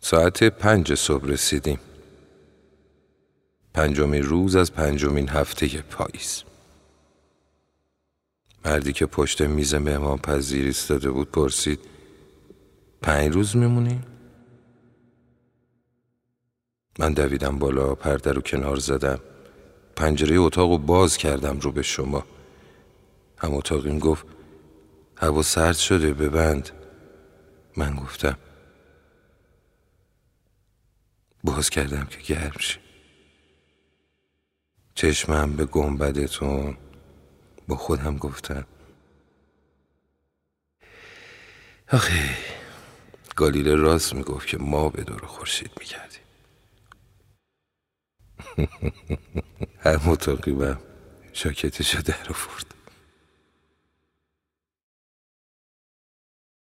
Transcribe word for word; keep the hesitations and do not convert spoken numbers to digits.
ساعت پنج صبح رسیدیم. پنجمین روز از پنجمین هفته پاییز. مردی که پشت میز مهمان پذیری ایستاده بود پرسید: پنج روز میمونی؟ من دویدم بالا، پرده رو کنار زدم، پنجره اتاق رو باز کردم رو به شما. هم اتاقیم گفت: هوا سرد شده، ببند. من گفتم: باز کردم که گرم شه. چشمم به گنبدتون، با خودم گفتم: آخه گالیله راست میگفت که ما به دور خورشید میگردیم. هم اتاقیمم شاکتشو در آورد.